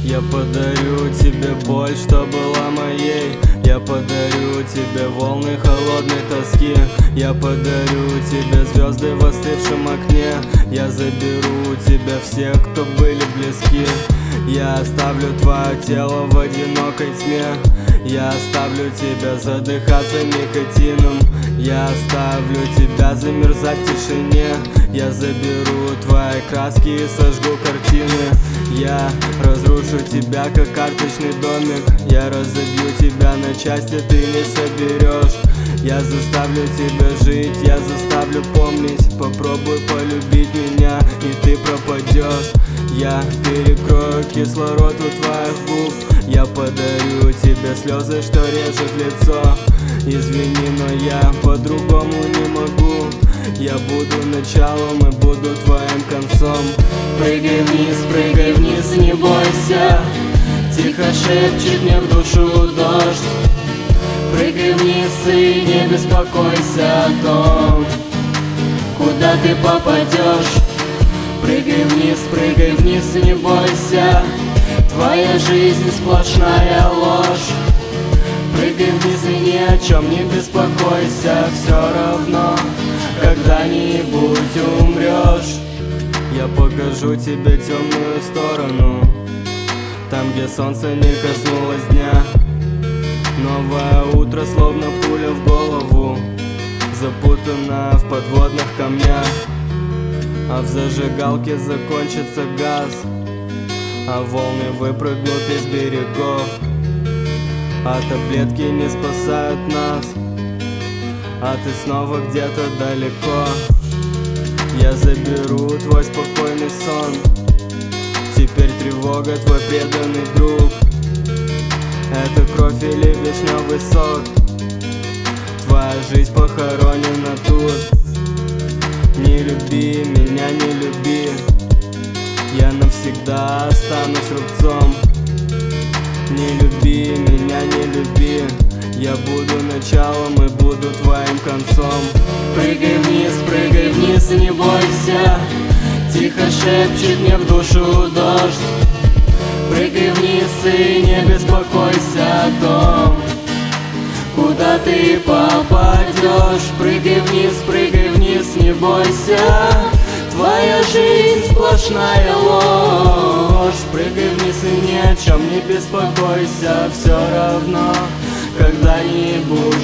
Я подарю тебе боль, что была моей. Я подарю тебе волны холодной тоски. Я подарю тебе звезды в остывшем окне. Я заберу у тебя всех, кто были близки. Я оставлю твое тело в одинокой тьме. Я оставлю тебя задыхаться никотином. Я оставлю тебя замерзать в тишине. Я заберу твои краски и сожгу картины. Я разрушу тебя, как карточный домик. Я разобью тебя на части, ты не соберешь. Я заставлю тебя жить, я заставлю помнить. Попробуй полюбить меня, и ты пропадешь. Я перекрою кислород у твоих губ. Я подарю тебе слезы, что режет лицо. Извини, но я по-другому не могу. Я буду началом и буду твоим концом. Прыгай вниз, не бойся. Тихо шепчет мне в душу дождь. Прыгай вниз и не беспокойся о том, куда ты попадешь. Прыгай вниз, не бойся. Твоя жизнь сплошная ложь. Прыгай вниз и ни о чем не беспокойся. Все равно когда-нибудь умрешь. Я покажу тебе темную сторону, там, где солнце не коснулось дня. Новое утро, словно пуля в голову, запутана в подводных камнях. А в зажигалке закончится газ, а волны выпрыгнут из берегов. А таблетки не спасают нас, а ты снова где-то далеко. Я заберу твой спокойный сон. Теперь тревога твой преданный друг. Это кровь или вишневый сок? Твоя жизнь похоронена тут. Не люби меня, не люби. Я навсегда останусь рубцом. Не люби меня, не люби. Я буду началом и буду твоим концом. Прыгай вниз, не бойся. Тихо шепчет мне в душу дождь. Прыгай вниз и не беспокойся о том, куда ты попадешь. Прыгай вниз, не бойся. Твоя жизнь сплошная ложь. Прыгай вниз и ни о чем не беспокойся. Все равно когда-нибудь